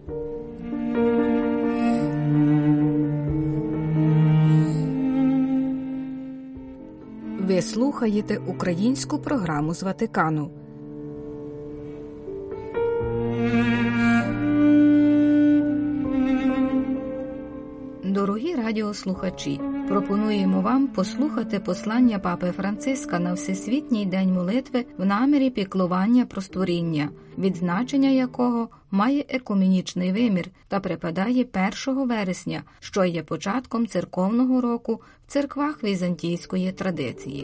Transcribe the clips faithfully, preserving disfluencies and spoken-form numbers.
Ви слухаєте українську програму з Ватикану. Дорогі радіослухачі, пропонуємо вам послухати послання Папи Франциска на Всесвітній день молитви в намірі піклування про створіння, відзначення якого має екуменічний вимір та припадає першого вересня, що є початком церковного року в церквах візантійської традиції.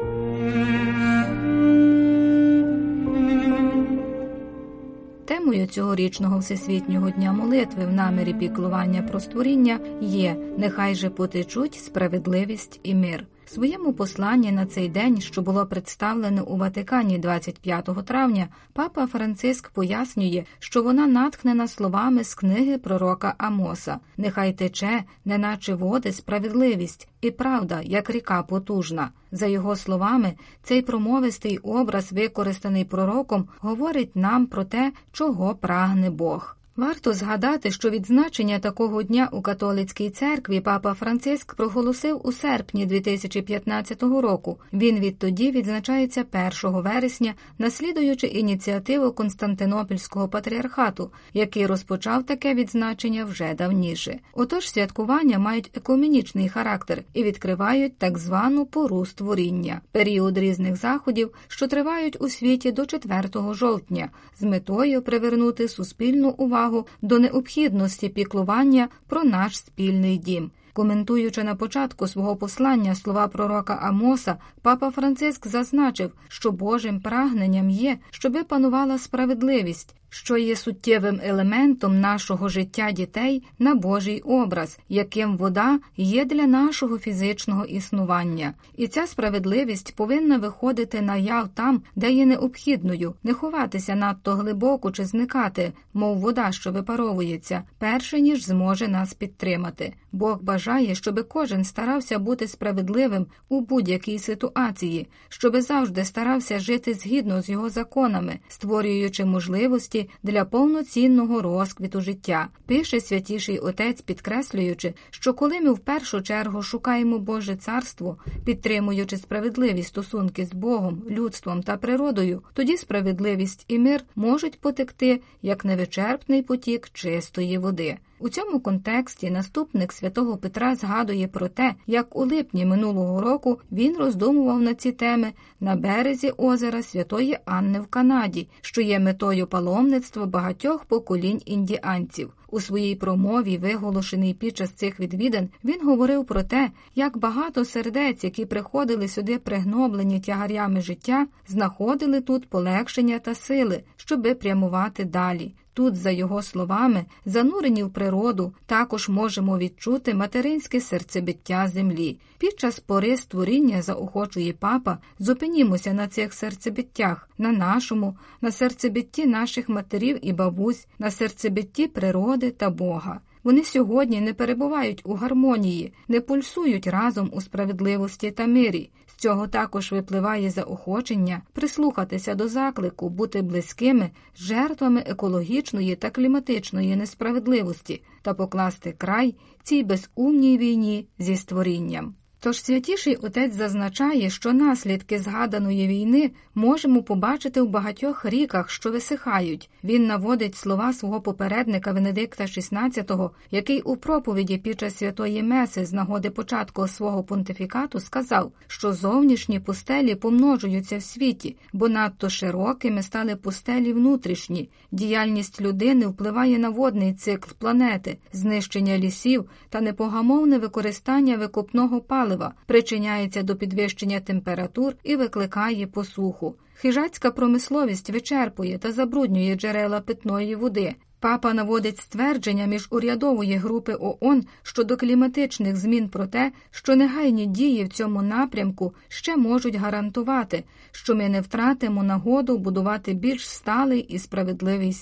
Темою цьогорічного Всесвітнього дня молитви в намірі піклування про створіння є «Нехай же потечуть справедливість і мир». В своєму посланні на цей день, що було представлено у Ватикані двадцять п'ятого травня, Папа Франциск пояснює, що вона натхнена словами з книги пророка Амоса «Нехай тече, неначе води, справедливість, і правда, як ріка потужна». За його словами, цей промовистий образ, використаний пророком, говорить нам про те, чого прагне Бог. Варто згадати, що відзначення такого дня у католицькій церкві Папа Франциск проголосив у серпні дві тисячі п'ятнадцятого року. Він відтоді відзначається першого вересня, наслідуючи ініціативу Константинопольського патріархату, який розпочав таке відзначення вже давніше. Отож, святкування мають екуменічний характер і відкривають так звану пору створіння – період різних заходів, що тривають у світі до четвертого жовтня, з метою привернути суспільну увагу до необхідності піклування про наш спільний дім. Коментуючи на початку свого послання слова пророка Амоса, Папа Франциск зазначив, що Божим прагненням є, щоби панувала справедливість, що є суттєвим елементом нашого життя дітей на Божий образ, яким вода є для нашого фізичного існування. І ця справедливість повинна виходити наяв там, де є необхідною, не ховатися надто глибоко чи зникати, мов вода, що випаровується, перше ніж зможе нас підтримати. Бог бажає, щоби кожен старався бути справедливим у будь-якій ситуації, щоби завжди старався жити згідно з його законами, створюючи можливості для повноцінного розквіту життя. Пише Святіший Отець, підкреслюючи, що коли ми в першу чергу шукаємо Боже царство, підтримуючи справедливі стосунки з Богом, людством та природою, тоді справедливість і мир можуть потекти, як невичерпний потік чистої води. У цьому контексті наступник святого Петра згадує про те, як у липні минулого року він роздумував на ці теми на березі озера Святої Анни в Канаді, що є метою паломництва багатьох поколінь індіанців. У своїй промові, виголошеній під час цих відвідин, він говорив про те, як багато сердець, які приходили сюди пригноблені тягарями життя, знаходили тут полегшення та сили, щоби прямувати далі. Тут, за його словами, занурені в природу, також можемо відчути материнське серцебиття землі. Під час пори створіння, заохочує Папа, зупинімося на цих серцебиттях, на нашому, на серцебитті наших матерів і бабусь, на серцебитті природи та Бога. Вони сьогодні не перебувають у гармонії, не пульсують разом у справедливості та мирі. З цього також випливає заохочення прислухатися до заклику бути близькими з жертвами екологічної та кліматичної несправедливості та покласти край цій безумній війні зі створінням. Тож Святіший Отець зазначає, що наслідки згаданої війни можемо побачити в багатьох ріках, що висихають. Він наводить слова свого попередника Венедикта шістнадцятого, який у проповіді під час Святої Меси з нагоди початку свого понтифікату сказав, що зовнішні пустелі помножуються в світі, бо надто широкими стали пустелі внутрішні. Діяльність людини впливає на водний цикл планети, знищення лісів та непогамовне використання викопного палива причиняється до підвищення температур і викликає посуху. Хижацька промисловість вичерпує та забруднює джерела питної води. Папа наводить ствердження міжурядової групи ООН щодо кліматичних змін про те, що негайні дії в цьому напрямку ще можуть гарантувати, що ми не втратимо нагоду будувати більш сталий і справедливий світ.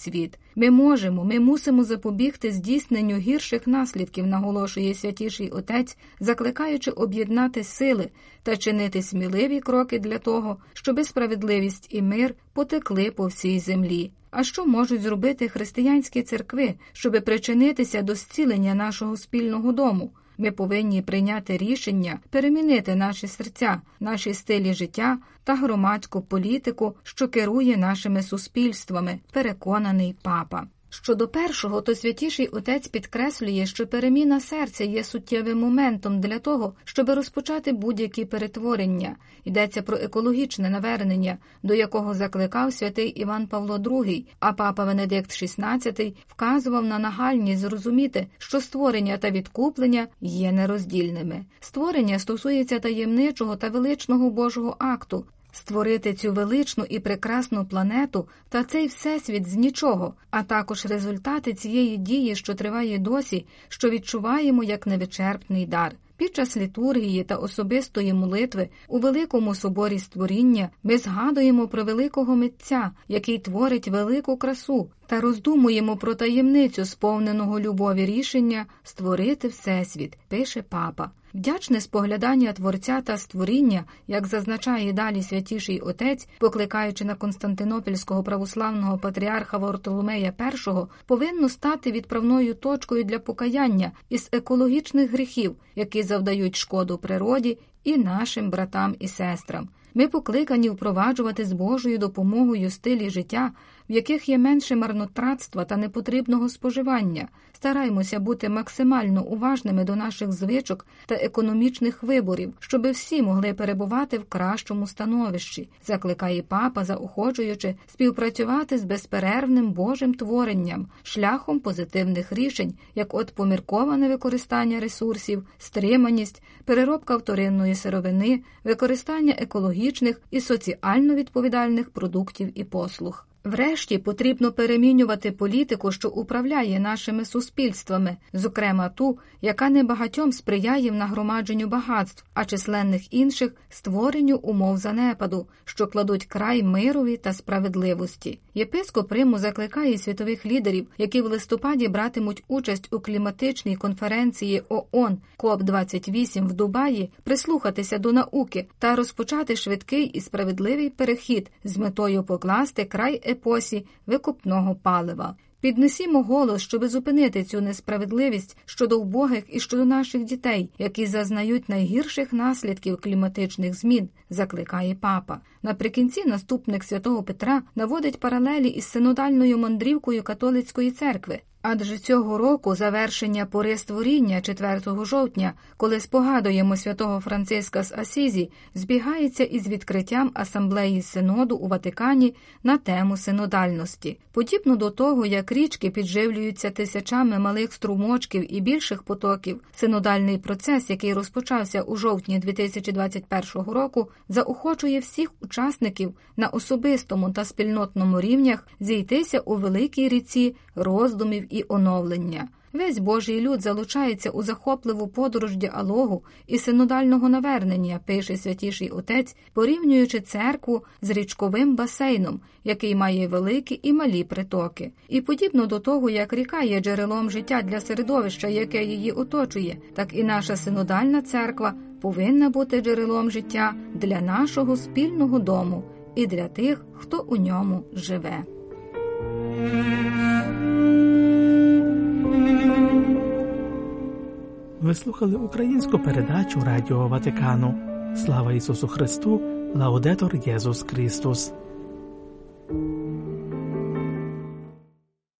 Ми можемо, ми мусимо запобігти здійсненню гірших наслідків, наголошує Святіший Отець, закликаючи об'єднати сили та чинити сміливі кроки для того, щоби справедливість і мир потекли по всій землі. А що можуть зробити християнські церкви, щоби причинитися до зцілення нашого спільного дому? Ми повинні прийняти рішення перемінити наші серця, наші стилі життя та громадську політику, що керує нашими суспільствами, переконаний папа. Щодо першого, то Святіший Отець підкреслює, що переміна серця є суттєвим моментом для того, щоб розпочати будь-які перетворення. Йдеться про екологічне навернення, до якого закликав святий Іван Павло другий, а папа Венедикт шістнадцятий вказував на нагальність зрозуміти, що створення та відкуплення є нероздільними. Створення стосується таємничого та величного Божого акту, створити цю величну і прекрасну планету та цей всесвіт з нічого, а також результати цієї дії, що триває досі, що відчуваємо як невичерпний дар. Під час літургії та особистої молитви у Великому соборі створіння ми згадуємо про великого митця, який творить велику красу, та роздумуємо про таємницю сповненого любові рішення створити всесвіт, пише папа. Вдячне споглядання Творця та створіння, як зазначає далі Святіший Отець, покликаючи на Константинопільського православного патріарха Вартоломея першого, повинно стати відправною точкою для покаяння із екологічних гріхів, які завдають шкоду природі і нашим братам і сестрам. Ми покликані впроваджувати з Божою допомогою стилі життя, в яких є менше марнотратства та непотрібного споживання. Стараймося бути максимально уважними до наших звичок та економічних виборів, щоби всі могли перебувати в кращому становищі, закликає папа, заохочуючи співпрацювати з безперервним Божим творенням, шляхом позитивних рішень, як от помірковане використання ресурсів, стриманість, переробка вторинної сировини, використання екологічних і соціально відповідальних продуктів і послуг. Врешті, потрібно перемінювати політику, що управляє нашими суспільствами, зокрема ту, яка небагатьом сприяє в нагромадженню багатств, а численних інших – створенню умов занепаду, що кладуть край мирові та справедливості. Єпископ Риму закликає світових лідерів, які в листопаді братимуть участь у кліматичній конференції ООН коп двадцять вісім в Дубаї, прислухатися до науки та розпочати швидкий і справедливий перехід з метою покласти край епосі викопного палива. Піднесімо голос, щоби зупинити цю несправедливість щодо вбогих і щодо наших дітей, які зазнають найгірших наслідків кліматичних змін, закликає папа. Наприкінці наступник святого Петра наводить паралелі із синодальною мандрівкою католицької церкви. Адже цього року завершення пори створіння четвертого жовтня, коли спогадуємо святого Франциска з Асізі, збігається із відкриттям асамблеї синоду у Ватикані на тему синодальності. Подібно до того, як річки підживлюються тисячами малих струмочків і більших потоків, синодальний процес, який розпочався у жовтні дві тисячі двадцять першого року, заохочує всіх учасників на особистому та спільнотному рівнях зійтися у великій ріці роздумів і оновлення. Весь Божий люд залучається у захопливу подорож діалогу і синодального навернення, пише Святіший Отець, порівнюючи церкву з річковим басейном, який має великі і малі притоки. І подібно до того, як ріка є джерелом життя для середовища, яке її оточує, так і наша синодальна церква повинна бути джерелом життя для нашого спільного дому і для тих, хто у ньому живе. Ви слухали українську передачу Радіо Ватикану. Слава Ісусу Христу! Лаудетор Єсус Христос!